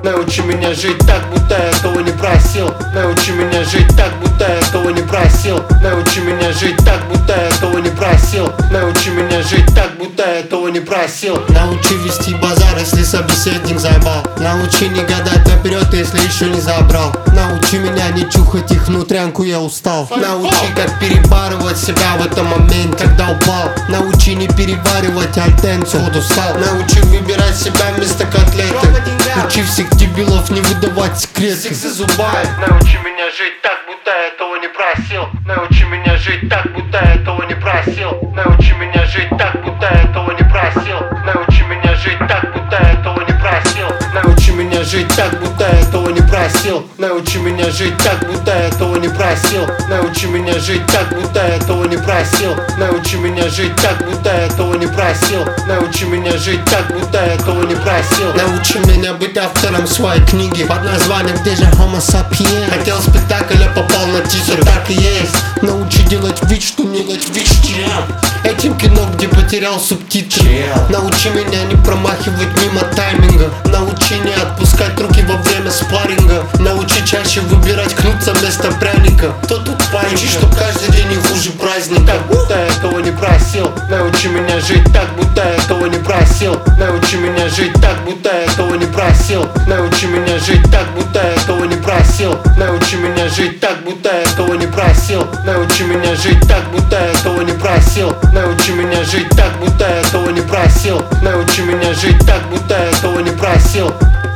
Научи меня жить так, будто я этого не просил. Научи меня жить так, будто я этого не просил. Научи меня жить так, будто я этого не просил. Научи меня жить так, будто я этого не просил. Научи вести базар, если собеседник заебал. Научи не гадать наперед, если еще не забрал. Научи меня не чухать их внутрянку, я устал. Научи, как перебарывать себя в этом моменте, когда упал. Научи не переваривать альтен, сходу стал. Научи выбирать себя вместо котлеты. Учи всех дебилов не выдавать секреты. Научи меня жить так, будто я этого не просил. Научи меня жить так, будто я этого не просил. Научи меня жить так, будто я этого не просил. Научи меня жить так, будто я этого не просил. Научи меня жить так, будто я этого не просил. Научи меня жить так, будто я этого не просил. Научи меня жить так, будто я этого не просил. Научи меня жить так, будто я этого не просил. Научи меня жить так, будто я этого не просил. Научи меня быть автором своей книги под названием «Где же Homo sapiens?» Хотел спектакль, а попал на тизер, так и есть. Научи делать вид, что не делать вид, этим кино, где потерял субтитры. Научи меня не промахивать мимо тайминга. Научи не отпускать руки во время спарринга. Научи чаще выбирать кнуться вместо пряника. Кто тут панчи, что каждый день не хуже праздника. Так, будто я этого не просил. Научи меня жить так, будто я этого не просил. Научи меня жить так, будто я этого не просил. Научи меня жить так, будто я этого не просил. Научи меня жить так, будто я этого не просил. Научи меня жить так, будто я этого не просил. Научи меня жить так, будто я этого не просил. Научи меня жить так, будто я этого не просил.